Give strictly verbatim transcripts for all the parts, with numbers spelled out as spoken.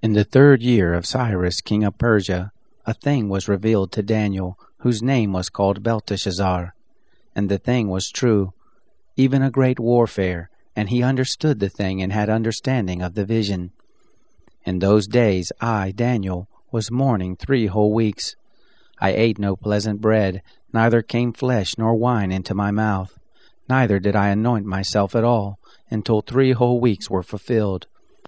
In the third year of Cyrus king of Persia, a thing was revealed to Daniel, whose name was called Belteshazzar. And the thing was true, even a great warfare, and he understood the thing and had understanding of the vision. In those days I, Daniel, was mourning three whole weeks. I ate no pleasant bread, neither came flesh nor wine into my mouth, neither did I anoint myself at all, until three whole weeks were fulfilled.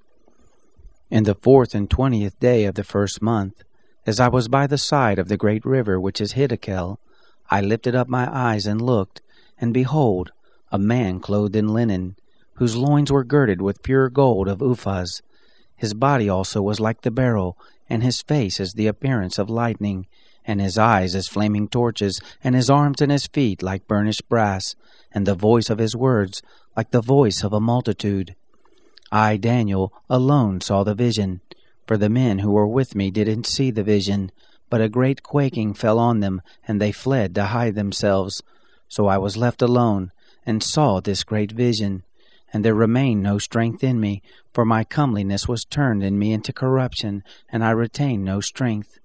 In the fourth and twentieth day of the first month, as I was by the side of the great river which is Hiddekel, I lifted up my eyes and looked, and behold, a man clothed in linen, whose loins were girded with pure gold of Uphaz. His body also was like the beryl, and his face as the appearance of lightning, and his eyes as flaming torches, and his arms and his feet like burnished brass, and the voice of his words like the voice of a multitude. I, Daniel, alone saw the vision, for the men who were with me didn't see the vision, but a great quaking fell on them, and they fled to hide themselves. So I was left alone, and saw this great vision, and there remained no strength in me, for my comeliness was turned in me into corruption, and I retained no strength.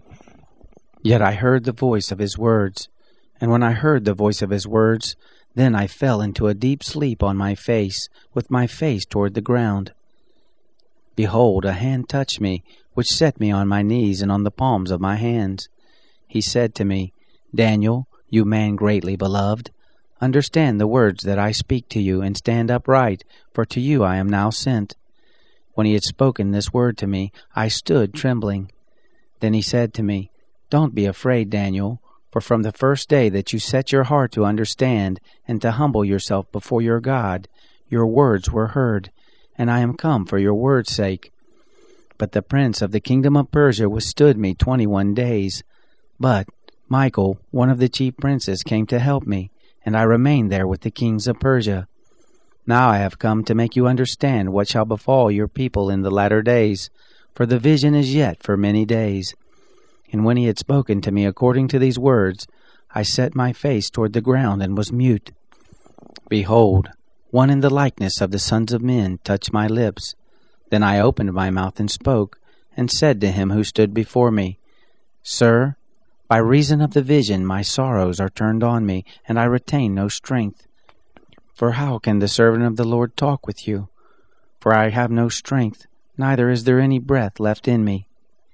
Yet I heard the voice of his words, and when I heard the voice of his words, then I fell into a deep sleep on my face, with my face toward the ground. Behold, a hand touched me, which set me on my knees and on the palms of my hands. He said to me, Daniel, you man greatly beloved, understand the words that I speak to you, and stand upright, for to you I am now sent. When he had spoken this word to me, I stood trembling. Then he said to me, Don't be afraid, Daniel, for from the first day that you set your heart to understand and to humble yourself before your God, your words were heard, and I am come for your word's sake. But the prince of the kingdom of Persia withstood me twenty-one days. But Michael, one of the chief princes, came to help me, and I remained there with the kings of Persia. Now I have come to make you understand what shall befall your people in the latter days, for the vision is yet for many days. And when he had spoken to me according to these words, I set my face toward the ground and was mute. Behold, one in the likeness of the sons of men touched my lips. Then I opened my mouth and spoke, and said to him who stood before me, Sir, by reason of the vision my sorrows are turned on me, and I retain no strength. For how can the servant of the Lord talk with you? For I have no strength, neither is there any breath left in me.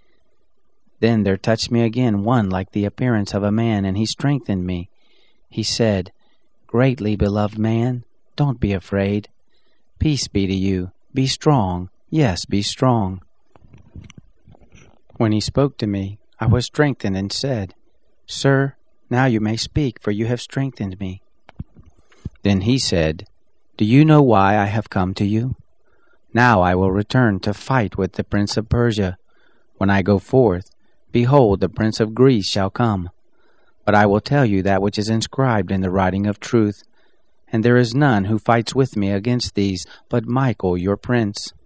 Then there touched me again one like the appearance of a man, and he strengthened me. He said, Greatly beloved man, don't be afraid. Peace be to you. Be strong. Yes, be strong. When he spoke to me, I was strengthened and said, Sir, now you may speak, for you have strengthened me. Then he said, Do you know why I have come to you? Now I will return to fight with the prince of Persia. When I go forth, behold, the prince of Greece shall come. But I will tell you that which is inscribed in the writing of truth, and there is none who fights with me against these, but Michael your prince.